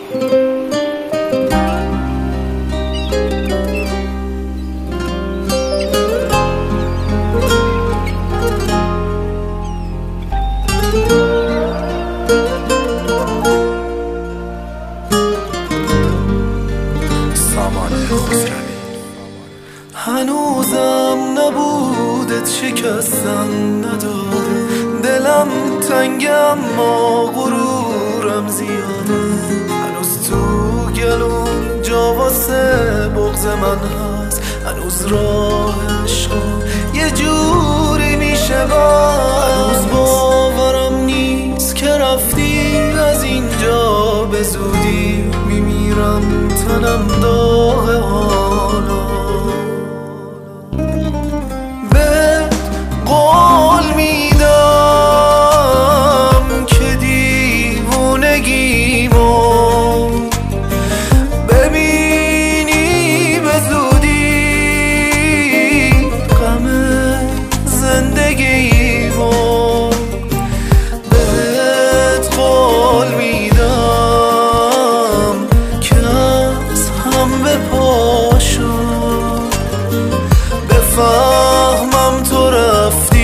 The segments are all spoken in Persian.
هنوزم نبودت شکستن نداره، دلم تنگم ما غرورم زیاده، هنوز تو گلوم جا واسه بغض من هست، هنوز راه عشقا یه جوری میشه هنوز باورم نیست که رفتی از اینجا به زودی، میمیرم تنم داغ حالا. قول میدم که دیوونگیمو ببینی به زودی، غم زندگیمو بهت قول میدم که از هم به پاشو بفهمم تو رفتی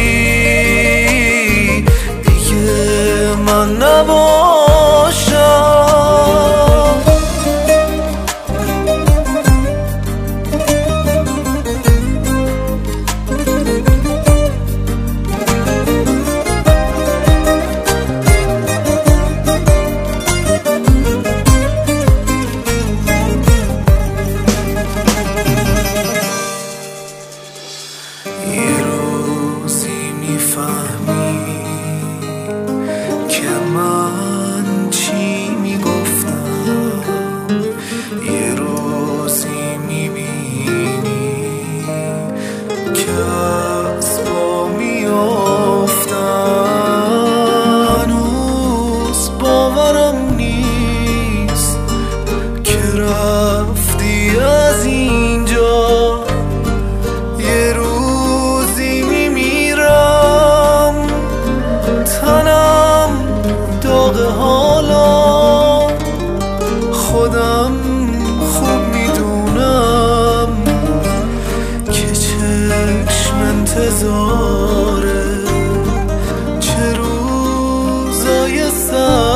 دیگه من نباشم. یه روزی میفهمی که من چی میگفتم، یه روزی میبینی که از پا میافتم، هنوز باورم نیست که رفتی از اینجا، یه روزی میمیرم تنم داغ حالا، خودم خوب میدونم که چشم انتظاره چه روزای سر